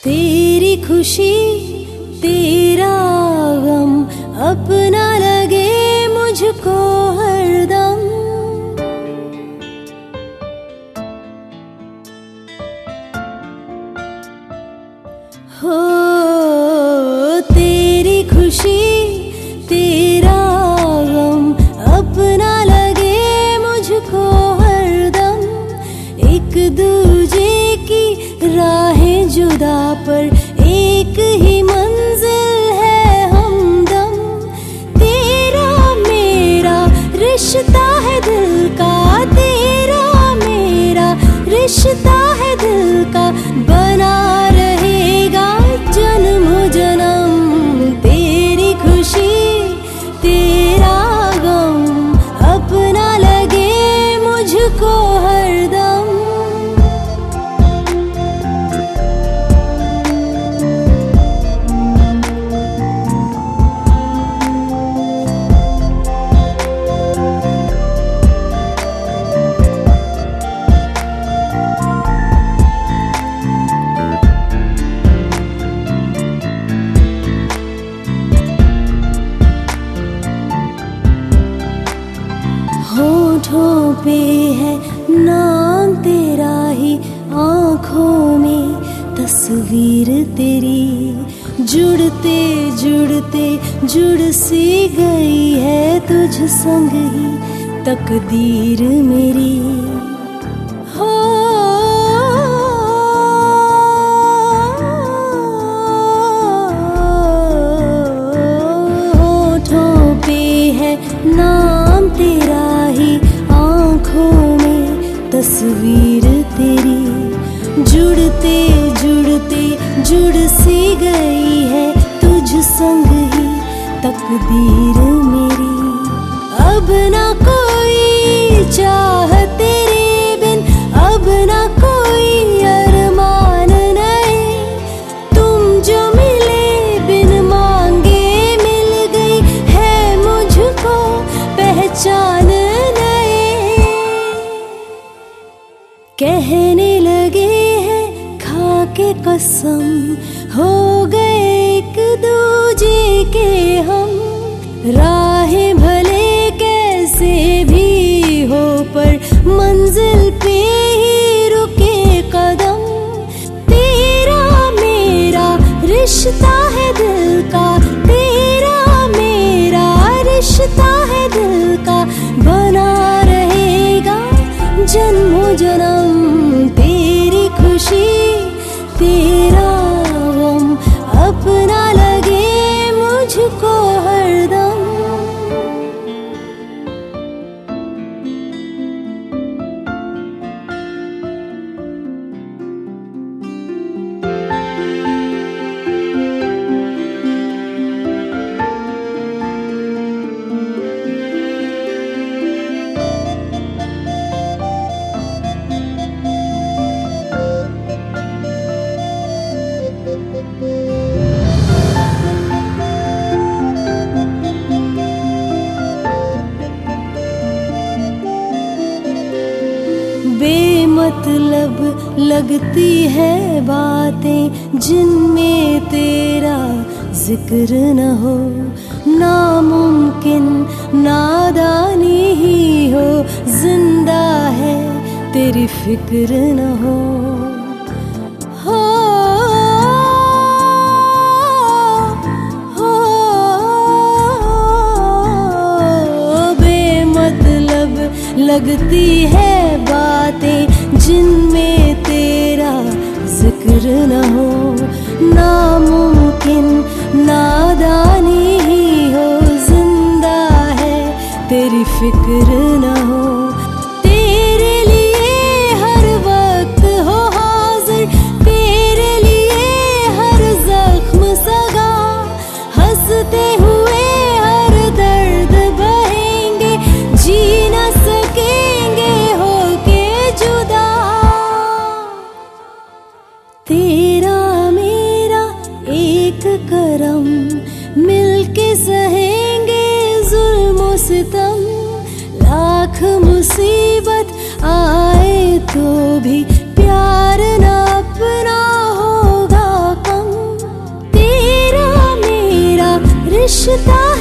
तेरी खुशी तेरा गम अपना लगे मुझको हरदम। हो तेरी खुशी तेरा गम अपना लगे मुझको हरदम। एक दूजे की राहें जुदा पर एक ही मंजिल है हमदम। तेरा मेरा रिश्ता है दिल का, तेरा मेरा रिश्ता है दिल का, बना रहेगा जन्म जन्म। तेरी खुशी तेरा गम अपना लगे मुझको हरदम। होठों पे है नाम तेरा ही, आँखों में तस्वीर तेरी, जुड़ते जुड़ते जुड़ सी गई है तुझ संग ही तकदीर मेरी। हो होठों पे है नाम तेरा ही, आँखों में तस्वीर तेरी, जुड़ते जुड़ते जुड़ सी गई है तुझ संग ही तकदीर मेरी। अब ना कोई चाह तेरे बिन, अब ना कोई अरमान नए, तुम जो मिले बिन मांगे मिल गई है मुझको पहचान नए। कहने लगे हैं खा के कसम, हो गए एक दूजे के हम। राहें भले कैसे भी हो पर मंजिल पे ही रुके कदम। तेरा मेरा रिश्ता है दिल का, तेरा मेरा रिश्ता है दिल का, बना रहेगा जन्मों जन्म। तेरी खुशी तेरा गम अपना लगे मुझको हरदम। बेमतलब लगती है बातें जिनमें तेरा जिक्र न हो, नामुमकिन नादानी ही हो, जिंदा है तेरी फिक्र न हो। लगती है बातें जिनमें तेरा जिक्र न हो, नामुमकिन नादानी ही हो, जिंदा है तेरी फिक्र न हो। तेरे लिए हर वक्त हो हाजिर, तेरे लिए हर जख्म सगा, हंसते हुए हर दर्द बहेंगे, जी न सकेंगे होके जुदा। तेरा मेरा एक करम, मिलके सहेंगे जुल्म सितम। लाख मुसीबत आए तो भी प्यार न अपना होगा रिश्ता